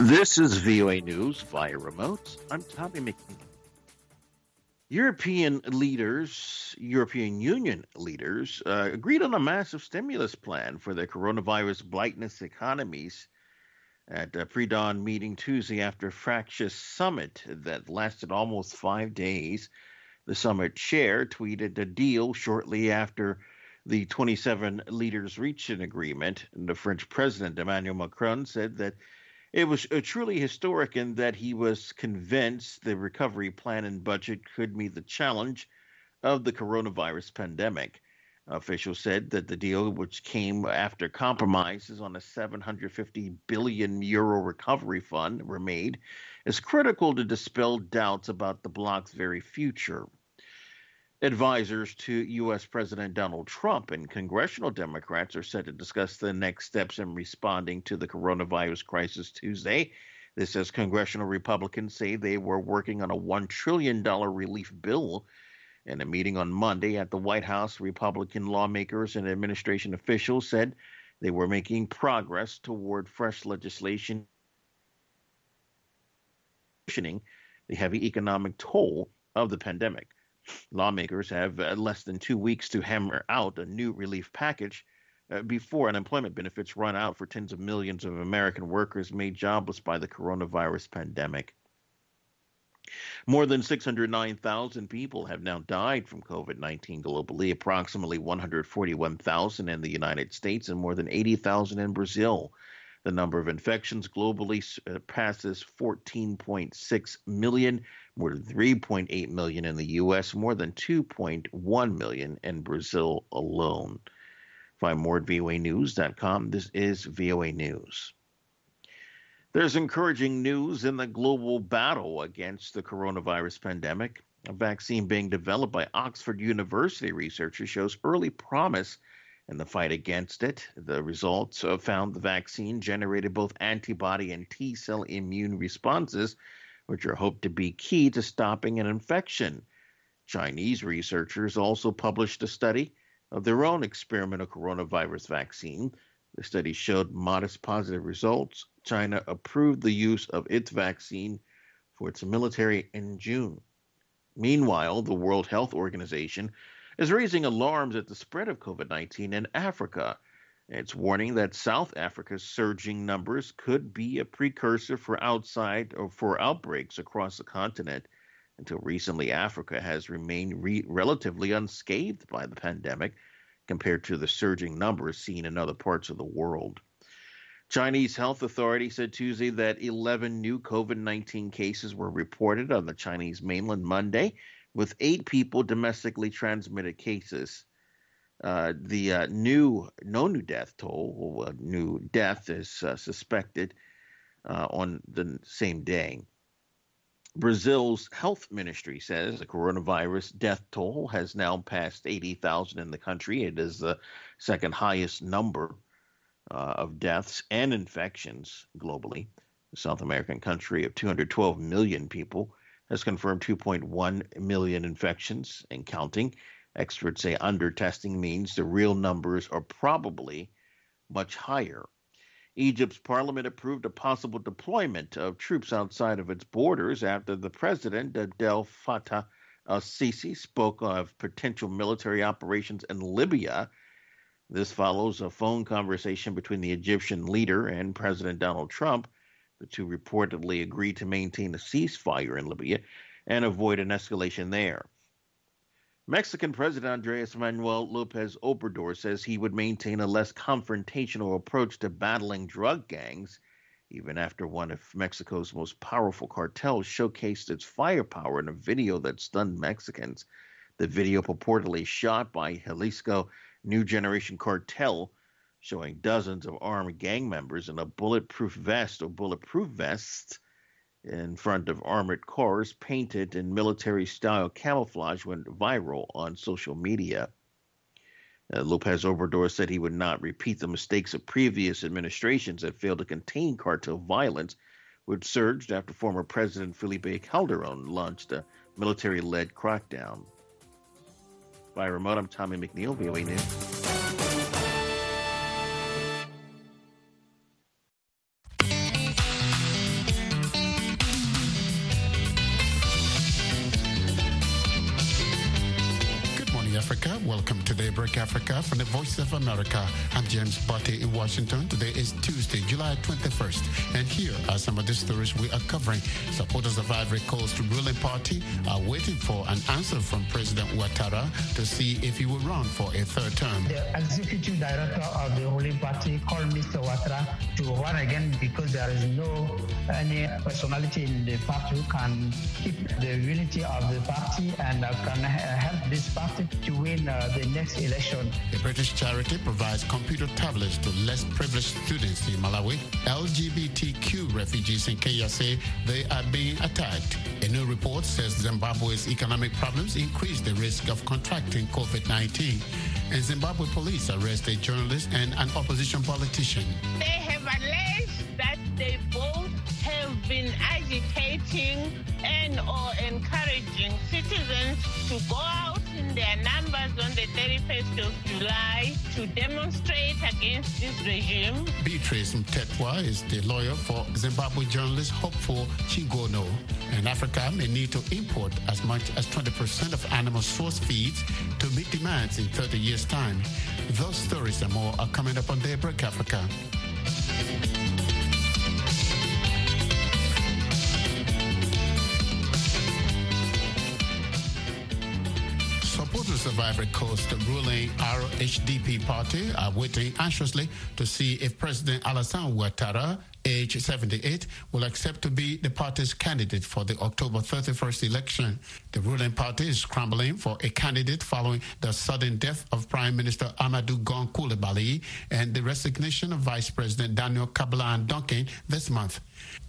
This is VOA News via remote. I'm Tommy McNeil. European Union leaders, agreed on a massive stimulus plan for the coronavirus blighted economies at a pre-dawn meeting Tuesday after a fractious summit that lasted almost 5 days. The summit chair tweeted a deal shortly after the 27 leaders reached an agreement. And the French President Emmanuel Macron said that it was truly historic in that he was convinced the recovery plan and budget could meet the challenge of the coronavirus pandemic. Officials said that the deal, which came after compromises on a 750 billion euro recovery fund were made, is critical to dispel doubts about the bloc's very future. Advisors to U.S. President Donald Trump and congressional Democrats are set to discuss the next steps in responding to the coronavirus crisis Tuesday. This as congressional Republicans say they were working on a $1 trillion relief bill. In a meeting on Monday at the White House, Republican lawmakers and administration officials said they were making progress toward fresh legislation cushioning the heavy economic toll of the pandemic. Lawmakers have less than 2 weeks to hammer out a new relief package before unemployment benefits run out for tens of millions of American workers made jobless by the coronavirus pandemic. More than 609,000 people have now died from COVID-19 globally, approximately 141,000 in the United States and more than 80,000 in Brazil. The number of infections globally passes 14.6 million, more than 3.8 million in the U.S., more than 2.1 million in Brazil alone. Find more at voanews.com. This is VOA News. There's encouraging news in the global battle against the coronavirus pandemic. A vaccine being developed by Oxford University researchers shows early promise in the fight against it. The results found the vaccine generated both antibody and T-cell immune responses, which are hoped to be key to stopping an infection. Chinese researchers also published a study of their own experimental coronavirus vaccine. The study showed modest positive results. China approved the use of its vaccine for its military in June. Meanwhile, the World Health Organization is raising alarms at the spread of COVID-19 in Africa. It's warning that South Africa's surging numbers could be a precursor for outbreaks across the continent. Until recently, Africa has remained relatively unscathed by the pandemic compared to the surging numbers seen in other parts of the world. Chinese health authorities said Tuesday that 11 new COVID-19 cases were reported on the Chinese mainland Monday, with 8 people domestically transmitted cases. No new death toll, new death is suspected on the same day. Brazil's health ministry says the coronavirus death toll has now passed 80,000 in the country. It is the second highest number of deaths and infections globally. The South American country of 212 million people has confirmed 2.1 million infections and counting. Experts say undertesting means the real numbers are probably much higher. Egypt's parliament approved a possible deployment of troops outside of its borders after the president, Abdel Fattah al-Sisi, spoke of potential military operations in Libya. This follows a phone conversation between the Egyptian leader and President Donald Trump. The two reportedly agreed to maintain a ceasefire in Libya and avoid an escalation there. Mexican President Andres Manuel López Obrador says he would maintain a less confrontational approach to battling drug gangs, even after one of Mexico's most powerful cartels showcased its firepower in a video that stunned Mexicans. The video, purportedly shot by Jalisco New Generation Cartel, showing dozens of armed gang members in a bulletproof vest or bulletproof vests in front of armored cars painted in military-style camouflage, went viral on social media. López Obrador said he would not repeat the mistakes of previous administrations that failed to contain cartel violence, which surged after former President Felipe Calderón launched a military-led crackdown. By remote, I'm Tommy McNeil, VOA News. Africa. Welcome to Daybreak Africa from the Voice of America. I'm James Botte in Washington. Today is Tuesday, July 21st. And here are some of the stories we are covering. Supporters of Ivory Coast ruling party are waiting for an answer from President Ouattara to see if he will run for a third term. The executive director of the ruling party called Mr. Ouattara to run again because there is no any personality in the party who can keep the unity of the party and can help this party to win the next election. The British charity provides computer tablets to less privileged students in Malawi. LGBTQ refugees in Kenya say they are being attacked. A new report says Zimbabwe's economic problems increase the risk of contracting COVID-19. And Zimbabwe police arrest a journalist and an opposition politician. They have alleged that they both have been agitating and or encouraging citizens to go out in their numbers on the 31st of July to demonstrate against this regime. Beatrice Mtetwa is the lawyer for Zimbabwe journalist Hopeful Chingono. And Africa may need to import as much as 20% of animal source feeds to meet demands in 30 years' time. Those stories and more are coming up on Daybreak Africa. Supporters of Ivory Coast ruling RHDP party are waiting anxiously to see if President Alassane Ouattara, age 78, will accept to be the party's candidate for the October 31st election. The ruling party is scrambling for a candidate following the sudden death of Prime Minister Amadou Gon Coulibaly and the resignation of Vice President Daniel Kablan Duncan this month.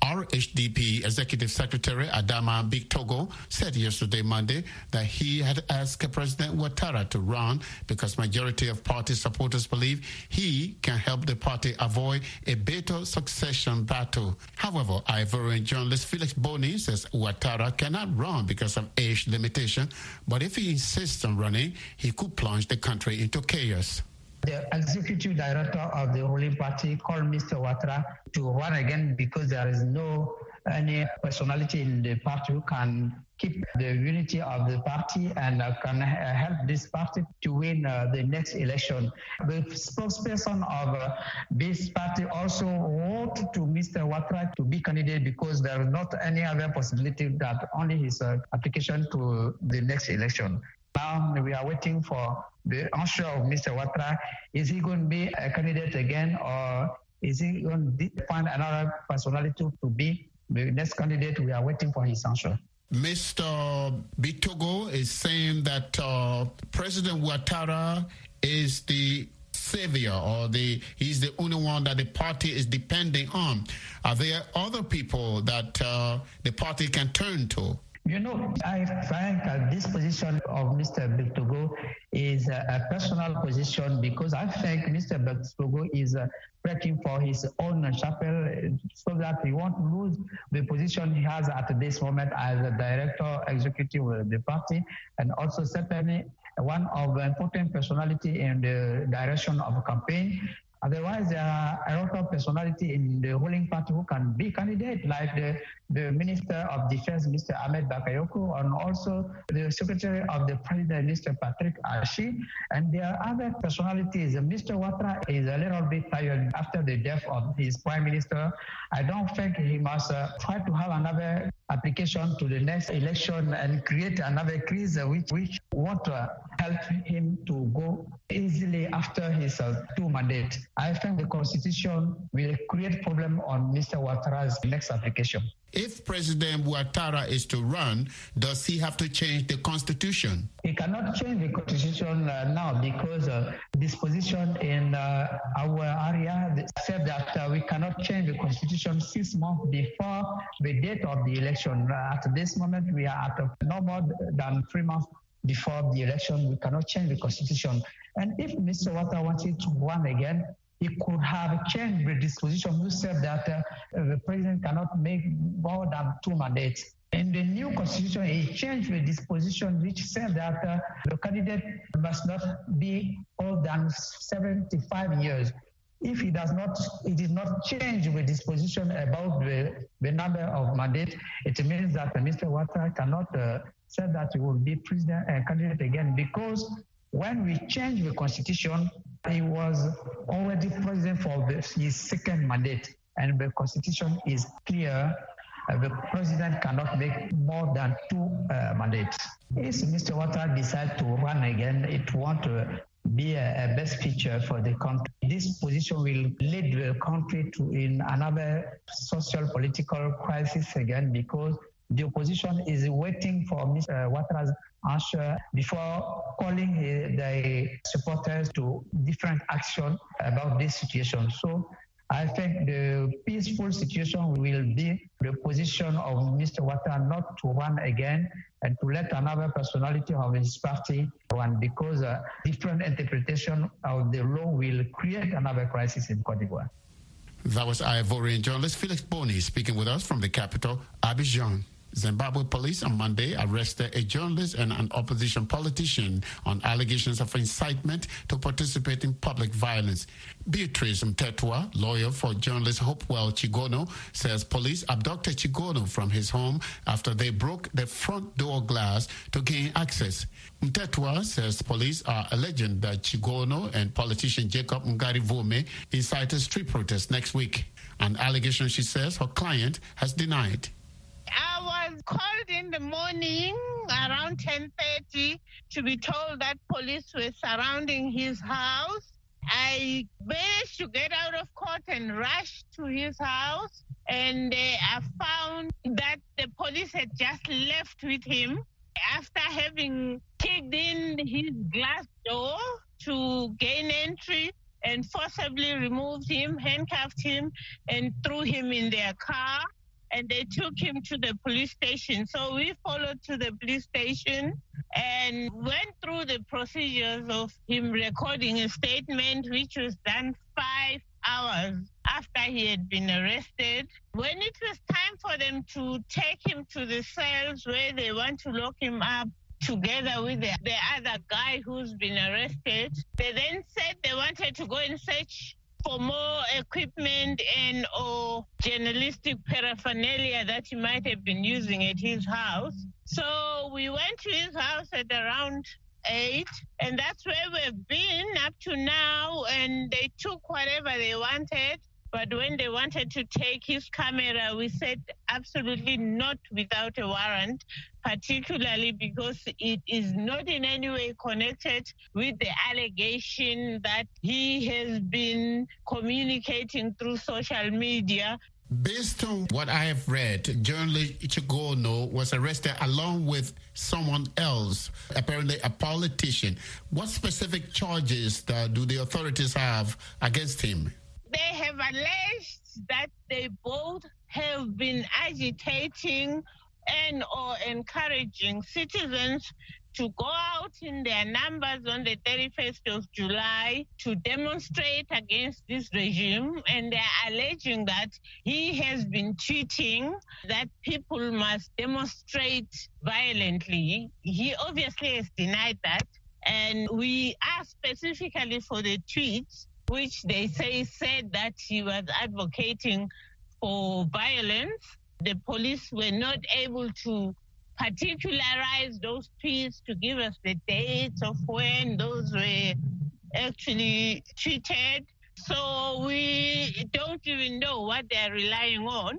RHDP Executive Secretary Adama Bictogo said yesterday, Monday, that he had asked President Ouattara to run because majority of party supporters believe he can help the party avoid a bitter succession battle. However, Ivorian journalist Felix Boni says Ouattara cannot run because of age limitation, but if he insists on running, he could plunge the country into chaos. The executive director of the ruling party called Mr. Ouattara to run again because there is no any personality in the party who can keep the unity of the party and can help this party to win the next election. The spokesperson of this party also wrote to Mr. Ouattara to be candidate because there is not any other possibility that only his application to the next election. Now we are waiting for the answer of Mr. Ouattara. Is he going to be a candidate again, or is he going to find another personality to be the next candidate? We are waiting for his answer. Mr. Bictogo is saying that President Ouattara is the savior, or he's the only one that the party is depending on. Are there other people that the party can turn to? You know, I think this position of Mr. Bictogo is a personal position because I think Mr. Bictogo is fighting for his own chapel so that he won't lose the position he has at this moment as a director executive of the party, and also certainly one of the important personality in the direction of a campaign. Otherwise, there are a lot of personality in the ruling party who can be candidate, like the Minister of Defense, Mr. Ahmed Bakayoko, and also the Secretary of the President, Mr. Patrick Ashi. And there are other personalities. Mr. Ouattara is a little bit tired after the death of his Prime Minister. I don't think he must try to have another application to the next election and create another crisis which won't help him to go easily after his two mandates. I think the Constitution will create problem on Mr. Ouattara's next application. If President Ouattara is to run, does he have to change the Constitution? He cannot change the Constitution now because disposition in our area said that we cannot change the Constitution 6 months before the date of the election. At this moment, we are at no more than 3 months before the election. We cannot change the Constitution. And if Mr. Ouattara wanted to run again, he could have changed the disposition who said that the president cannot make more than 2 mandates. In the new constitution, he changed the disposition which said that the candidate must not be older than 75 years. If he did not change the disposition about the number of mandates, it means that Mr. Ouattara cannot say that he will be president and candidate again because when we changed the constitution, he was already president for his second mandate, and the constitution is clear. The president cannot make more than 2 mandates. If Mr. Ouattara decides to run again, it won't be a best feature for the country. This position will lead the country to in another social political crisis again, because the opposition is waiting for Mr. Ouattara's answer before calling the supporters to different action about this situation. So I think the peaceful situation will be the position of Mr. Ouattara not to run again and to let another personality of his party run, because different interpretation of the law will create another crisis in Cote d'Ivoire. That was Ivorian journalist Felix Boni speaking with us from the capital, Abidjan. Zimbabwe police on Monday arrested a journalist and an opposition politician on allegations of incitement to participate in public violence. Beatrice Mtetwa, lawyer for journalist Hopewell Chigono, says police abducted Chigono from his home after they broke the front door glass to gain access. Mtetwa says police are alleging that Chigono and politician Jacob Ngari-Vume incited street protests next week, an allegation she says her client has denied. I was called in the morning around 10:30 to be told that police were surrounding his house. I managed to get out of court and rushed to his house, and I found that the police had just left with him after having kicked in his glass door to gain entry and forcibly removed him, handcuffed him, and threw him in their car. And they took him to the police station. So we followed to the police station and went through the procedures of him recording a statement, which was done 5 hours after he had been arrested. When it was time for them to take him to the cells where they want to lock him up together with the other guy who's been arrested, they then said they wanted to go and search for more equipment and or journalistic paraphernalia that he might have been using at his house. So we went to his house at around 8, and that's where we've been up to now, and they took whatever they wanted. But when they wanted to take his camera, we said absolutely not without a warrant, particularly because it is not in any way connected with the allegation that he has been communicating through social media. Based on what I have read, journalist Chigono was arrested along with someone else, apparently a politician. What specific charges do the authorities have against him? They have alleged that they both have been agitating and or encouraging citizens to go out in their numbers on the 31st of July to demonstrate against this regime. And they're alleging that he has been tweeting that people must demonstrate violently. He obviously has denied that. And we asked specifically for the tweets, which they said that he was advocating for violence. The police were not able to particularize those tweets to give us the dates of when those were actually tweeted. So we don't even know what they're relying on.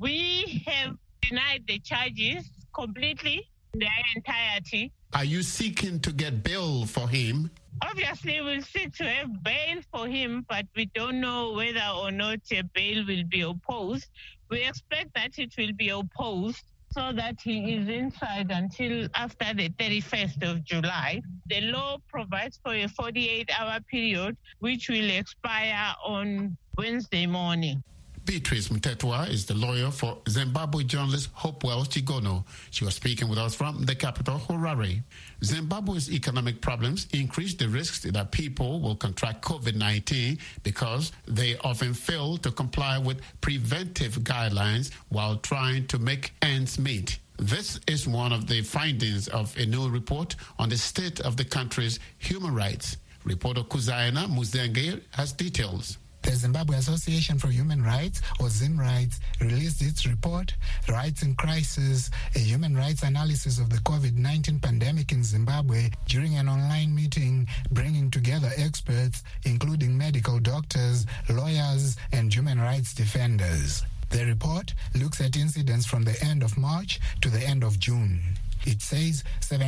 We have denied the charges completely, their entirety. Are you seeking to get bail for him? Obviously, we'll seek to have bail for him, but we don't know whether or not a bail will be opposed. We expect that it will be opposed so that he is inside until after the 31st of July. The law provides for a 48-hour period, which will expire on Wednesday morning. Beatrice Mtetwa is the lawyer for Zimbabwe journalist Hopewell Chigono. She was speaking with us from the capital, Harare. Zimbabwe's economic problems increase the risks that people will contract COVID-19 because they often fail to comply with preventive guidelines while trying to make ends meet. This is one of the findings of a new report on the state of the country's human rights. Reporter Kuzaina Muzenge has details. The Zimbabwe Association for Human Rights, or ZimRights, released its report, Rights in Crisis, a human rights analysis of the COVID-19 pandemic in Zimbabwe, during an online meeting bringing together experts, including medical doctors, lawyers, and human rights defenders. The report looks at incidents from the end of March to the end of June. It says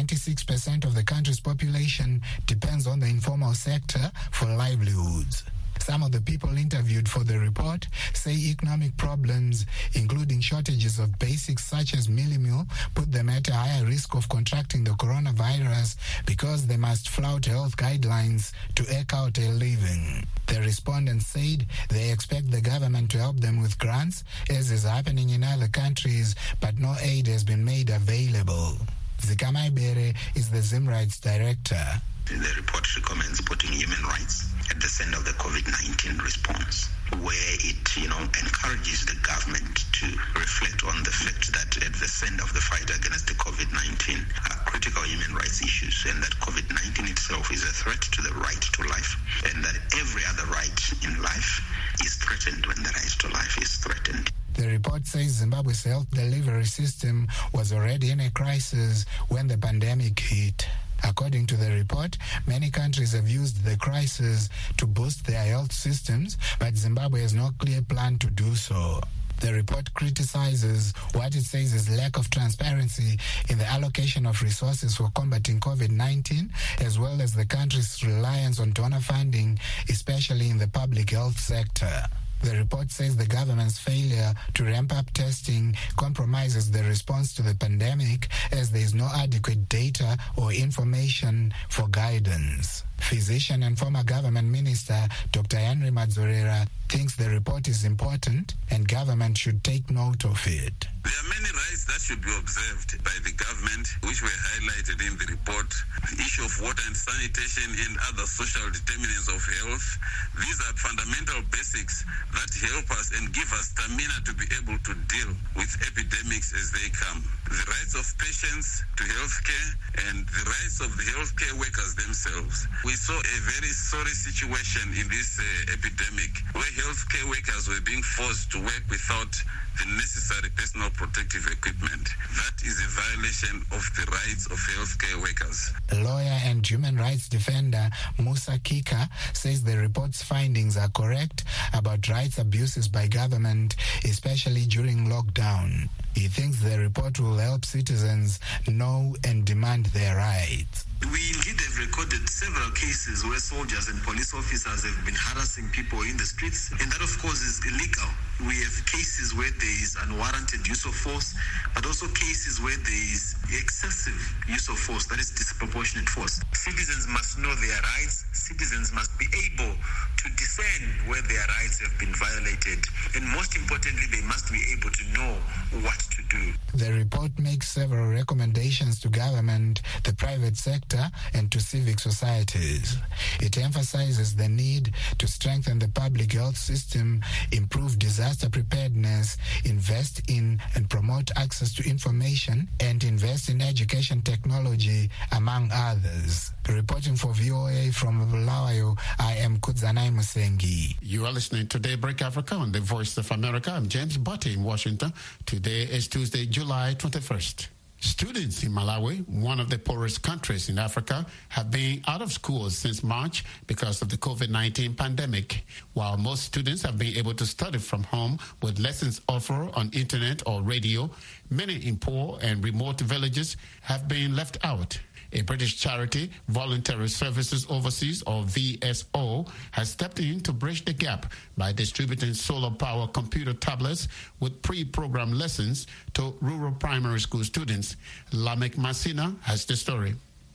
76% of the country's population depends on the informal sector for livelihoods. Some of the people interviewed for the report say economic problems, including shortages of basics such as meal, put them at a higher risk of contracting the coronavirus because they must flout health guidelines to eke out a living. The respondents said they expect the government to help them with grants, as is happening in other countries, but no aid has been made available. Zikamai Bere is the ZimRights director. The report recommends putting human rights at the center of the COVID-19 response, where it, encourages the government to reflect on the fact that at the center of the fight against the COVID-19 are critical human rights issues, and that COVID-19 itself is a threat to the right to life, and that every other right in life is threatened when the right to life is threatened. The report says Zimbabwe's health delivery system was already in a crisis when the pandemic hit. According to the report, many countries have used the crisis to boost their health systems, but Zimbabwe has no clear plan to do so. The report criticizes what it says is lack of transparency in the allocation of resources for combating COVID-19, as well as the country's reliance on donor funding, especially in the public health sector. The report says the government's failure to ramp up testing compromises the response to the pandemic, as there is no adequate data or information for guidance. Physician and former government minister Dr. Henry Madzorera thinks the report is important and government should take note of it. There are many rights that should be observed by the government, which were highlighted in the report. The issue of water and sanitation and other social determinants of health. These are fundamental basics that help us and give us stamina to be able to deal with epidemics as they come. The rights of patients to healthcare and the rights of the healthcare workers themselves. We saw a very sorry situation in this epidemic where healthcare workers were being forced to work without the necessary personal protective equipment. That is a violation of the rights of healthcare workers. Lawyer and human rights defender Musa Kika says the report's findings are correct about rights abuses by government, especially during lockdown. He thinks the report will help citizens know and demand their rights. We indeed have recorded several cases where soldiers and police officers have been harassing people in the streets, and that of course is illegal. We have cases where there is unwarranted use of force, but also cases where there is excessive use of force, that is disproportionate force. Citizens must know their rights. Citizens must be able to discern where their rights have been violated, and most importantly, they must be able to know what to do. The report makes several recommendations to government, the private sector, and to civic societies. It emphasizes the need to strengthen the public health system, improve disaster preparedness, invest in and promote access to information, and invest in education technology, among others. Reporting for VOA from Bulawayo, I am Kudzanai Musengi. You are listening to Daybreak Africa on the Voice of America. I'm James Butte in Washington. Today is Tuesday, July 21st. Students in Malawi, one of the poorest countries in Africa, have been out of school since March because of the COVID-19 pandemic. While most students have been able to study from home with lessons offered on internet or radio, many in poor and remote villages have been left out. A British charity, Voluntary Services Overseas, or VSO, has stepped in to bridge the gap by distributing solar-power computer tablets with pre-programmed lessons to rural primary school students. Lamek Masina has the story.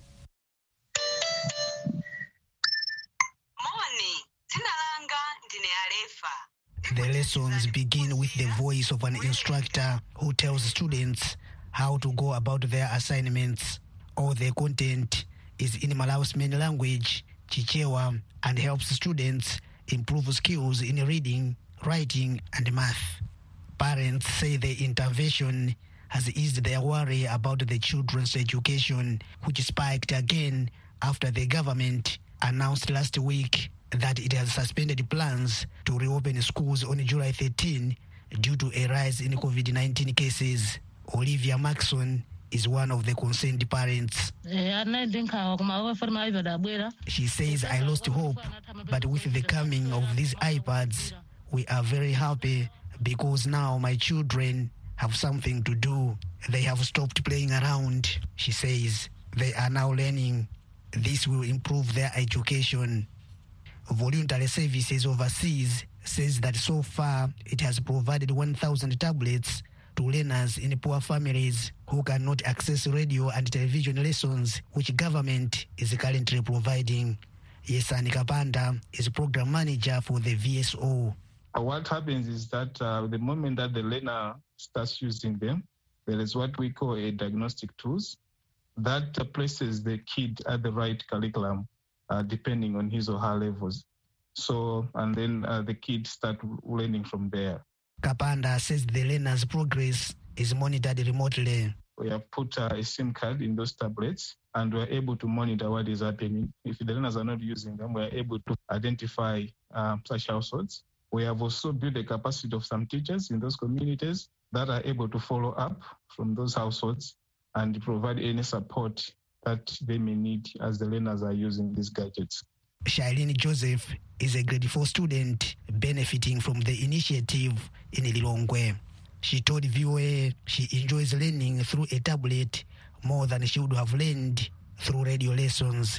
The lessons begin with the voice of an instructor who tells students how to go about their assignments. All the content is in Malawi's main language, Chichewa, and helps students improve skills in reading, writing, and math. Parents say the intervention has eased their worry about the children's education, which spiked again after the government announced last week that it has suspended plans to reopen schools on July 13 due to a rise in COVID-19 cases. Olivia Maxson is one of the concerned parents. She says, I lost hope, but with the coming of these iPads, we are very happy because now my children have something to do. They have stopped playing around. She says they are now learning. This will improve their education. Voluntary Services Overseas says that so far it has provided 1,000 tablets to learners in poor families who cannot access radio and television lessons, which government is currently providing. Yesani Kapanda is program manager for the VSO. What happens is that the moment that the learner starts using them, there is what we call a diagnostic tools that places the kid at the right curriculum depending on his or her levels. So, and then the kids start learning from there. Kapanda says the learner's progress is monitored remotely. We have put a SIM card in those tablets and we're able to monitor what is happening. If the learners are not using them, we're able to identify such households. We have also built the capacity of some teachers in those communities that are able to follow up from those households and provide any support that they may need as the learners are using these gadgets. Shailene Joseph is a grade 4 student benefiting from the initiative in Lilongwe. She told VOA she enjoys learning through a tablet more than she would have learned through radio lessons.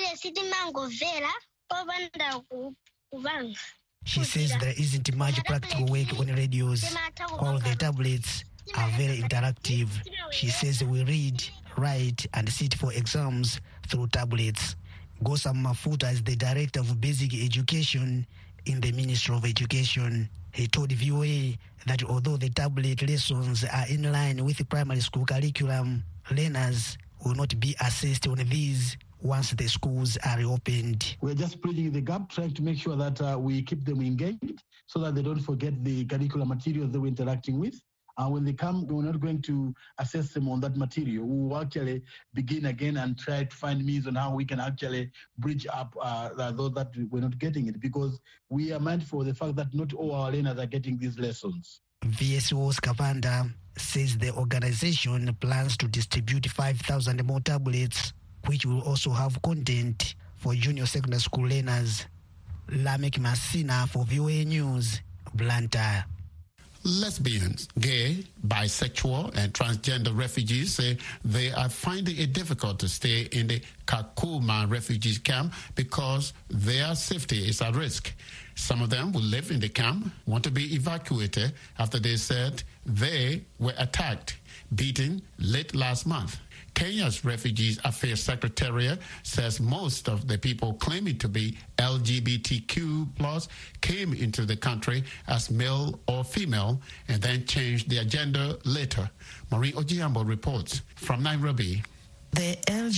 She says there isn't much practical work on radios, while the tablets are very interactive. She says we read, write, and sit for exams through tablets. Gosam Mafuta is the Director of Basic Education in the Ministry of Education. He told VOA that although the tablet lessons are in line with the primary school curriculum, learners will not be assessed on these once the schools are reopened. We're just bridging the gap, trying to make sure that we keep them engaged so that they don't forget the curricular materials they were interacting with. When they come, we're not going to assess them on that material. We will actually begin again and try to find means on how we can actually bridge up those that we're not getting it, because we are mindful of the fact that not all our learners are getting these lessons. VSO's Kapanda says the organization plans to distribute 5,000 more tablets, which will also have content for junior secondary school learners. Lamek Masina for VOA News, Blantyre. Lesbians, gay, bisexual, and transgender refugees say they are finding it difficult to stay in the Kakuma refugee camp because their safety is at risk. Some of them who live in the camp want to be evacuated after they said they were attacked, beaten late last month. Kenya's Refugees Affairs Secretariat says most of the people claiming to be LGBTQ+ came into the country as male or female and then changed their gender later. Maureen Ojiambo reports from Nairobi. The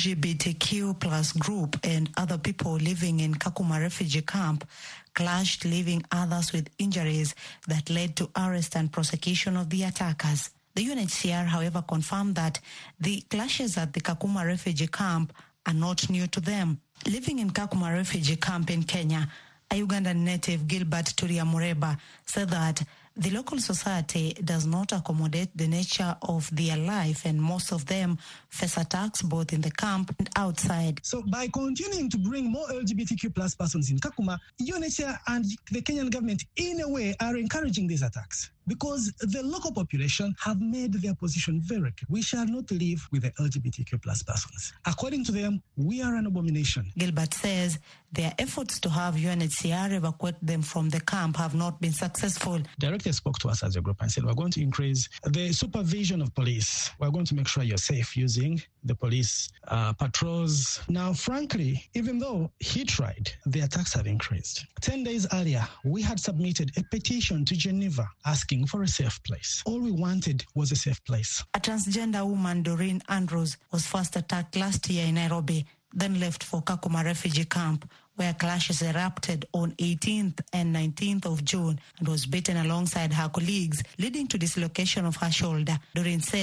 LGBTQ+ group and other people living in Kakuma refugee camp clashed, leaving others with injuries that led to arrest and prosecution of the attackers. The UNHCR, however, confirmed that the clashes at the Kakuma refugee camp are not new to them. Living in Kakuma refugee camp in Kenya, a Ugandan native, Gilbert Turia Mureba, said that the local society does not accommodate the nature of their life, and most of them face attacks both in the camp and outside. So by continuing to bring more LGBTQ+ persons in Kakuma, UNHCR and the Kenyan government, in a way, are encouraging these attacks, because the local population have made their position very clear. We shall not live with the LGBTQ+ persons. According to them, we are an abomination. Gilbert says their efforts to have UNHCR evacuate them from the camp have not been successful. Director spoke to us as a group and said, we're going to increase the supervision of police. We're going to make sure you're safe using the police patrols. Now, frankly, even though he tried, the attacks have increased. 10 days earlier, we had submitted a petition to Geneva asking for a safe place. All we wanted was a safe place. A transgender woman, Doreen Andrews, was first attacked last year in Nairobi, then left for Kakuma refugee camp, where clashes erupted on 18th and 19th of June and was beaten alongside her colleagues, leading to dislocation of her shoulder. Doreen says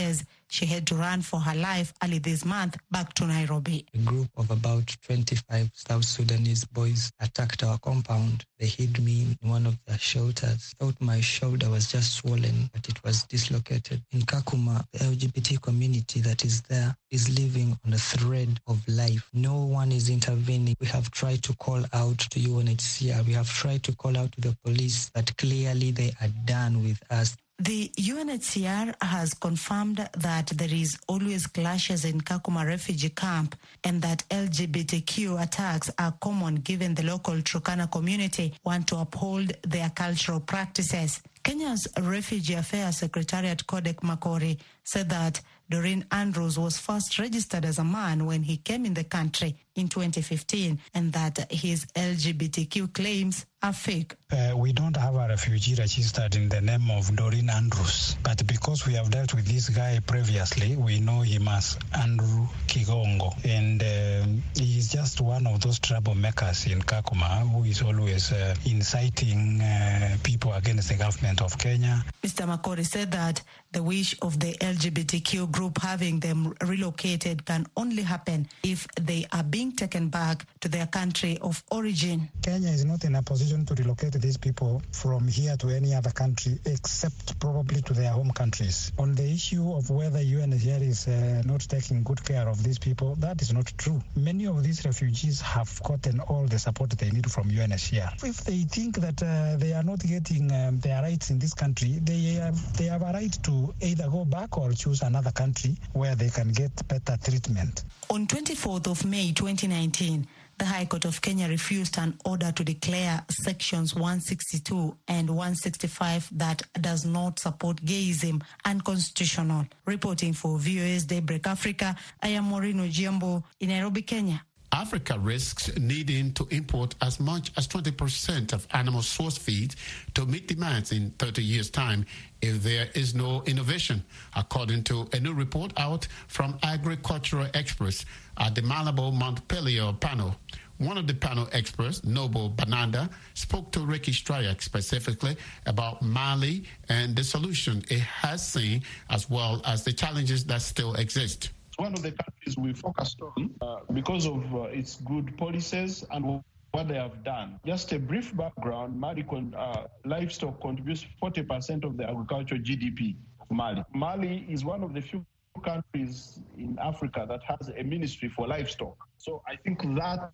she had to run for her life early this month back to Nairobi. A group of about 25 South Sudanese boys attacked our compound. They hid me in one of the shelters. Thought my shoulder was just swollen, but it was dislocated. In Kakuma, the LGBT community that is there is living on a thread of life. No one is intervening. We have tried to call out to UNHCR. We have tried to call out to the police, but clearly they are done with us. The UNHCR has confirmed that there is always clashes in Kakuma refugee camp and that LGBTQ attacks are common given the local Turkana community want to uphold their cultural practices. Kenya's Refugee Affairs Secretariat Kodek Makori said that Doreen Andrews was first registered as a man when he came in the country in 2015 and that his LGBTQ claims are fake. We don't have a refugee registered in the name of Doreen Andrews, but because we have dealt with this guy previously, we know him as Andrew Kigongo, and he is just one of those troublemakers in Kakuma who is always inciting people against the government of Kenya. Mr. Makori said that the wish of the LGBTQ group having them relocated can only happen if they are being taken back to their country of origin. Kenya is not in a position to relocate these people from here to any other country except probably to their home countries. On the issue of whether UNHCR is not taking good care of these people, that is not true. Many of these refugees have gotten all the support they need from UNHCR. If they think that they are not getting their rights in this country, they have a right to either go back or choose another country where they can get better treatment. On 24th of May 2019, the High Court of Kenya refused an order to declare sections 162 and 165 that does not support gayism unconstitutional. Reporting for VOA's Daybreak Africa, I am Maureen Ojiambo in Nairobi, Kenya. Africa risks needing to import as much as 20% of animal source feed to meet demands in 30 years' time if there is no innovation, according to a new report out from agricultural experts at the Malabo Montpelier panel. One of the panel experts, Noble Bananda, spoke to Ricky Strayak specifically about Mali and the solution it has seen, as well as the challenges that still exist. One of the countries we focused on because of its good policies and what they have done. Just a brief background, Mali livestock contributes 40% of the agricultural GDP of Mali. Mali is one of the few countries in Africa that has a ministry for livestock. So I think that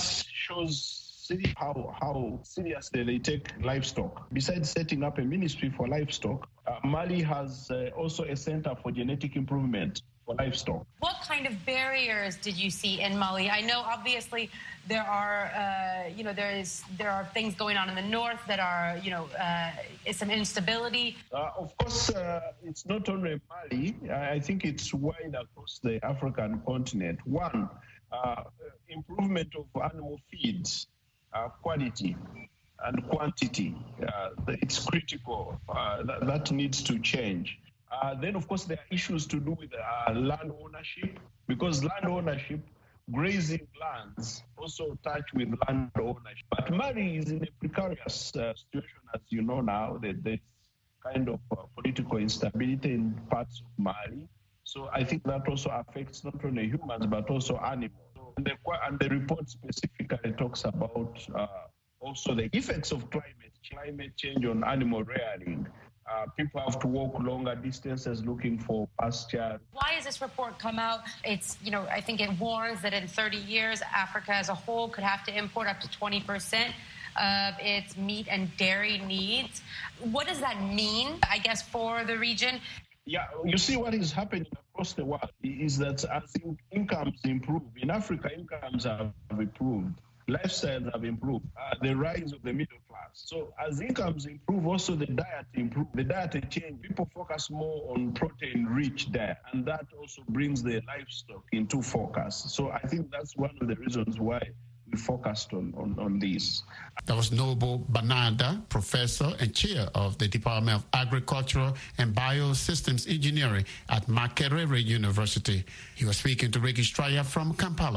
shows how seriously they take livestock. Besides setting up a ministry for livestock, Mali has also a center for genetic improvement for livestock. What kind of barriers did you see in Mali? I know obviously there are, there are things going on in the north that are, some instability. Of course, it's not only Mali. I think it's wide across the African continent. One, improvement of animal feeds, quality and quantity. It's critical. That needs to change. Then, of course, there are issues to do with land ownership, because land ownership, grazing lands also touch with land ownership. But Mali is in a precarious situation, as you know now. There's kind of political instability in parts of Mali. So I think that also affects not only humans, but also animals. And the report specifically talks about also the effects of climate change on animal rearing. People have to walk longer distances looking for pasture. Why has this report come out? It's, I think it warns that in 30 years, Africa as a whole could have to import up to 20% of its meat and dairy needs. What does that mean, I guess, for the region? Yeah, you see what is happening across the world is that as incomes improve, in Africa, incomes have improved. Lifestyles have improved, the rise of the middle class. So as incomes improve, also the diet improves. The diet change. People focus more on protein-rich diet, and that also brings the livestock into focus. So I think that's one of the reasons why we focused on this. That was Noble Bananda, professor and chair of the Department of Agricultural and Biosystems Engineering at Makerere University. He was speaking to Ricky Straya from Kampala.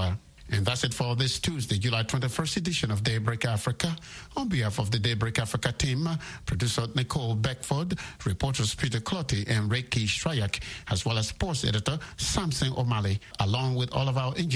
And that's it for this Tuesday, July 21st edition of Daybreak Africa. On behalf of the Daybreak Africa team, producer Nicole Beckford, reporters Peter Clotty and Reiki Shrayak, as well as sports editor Samson O'Malley, along with all of our engineers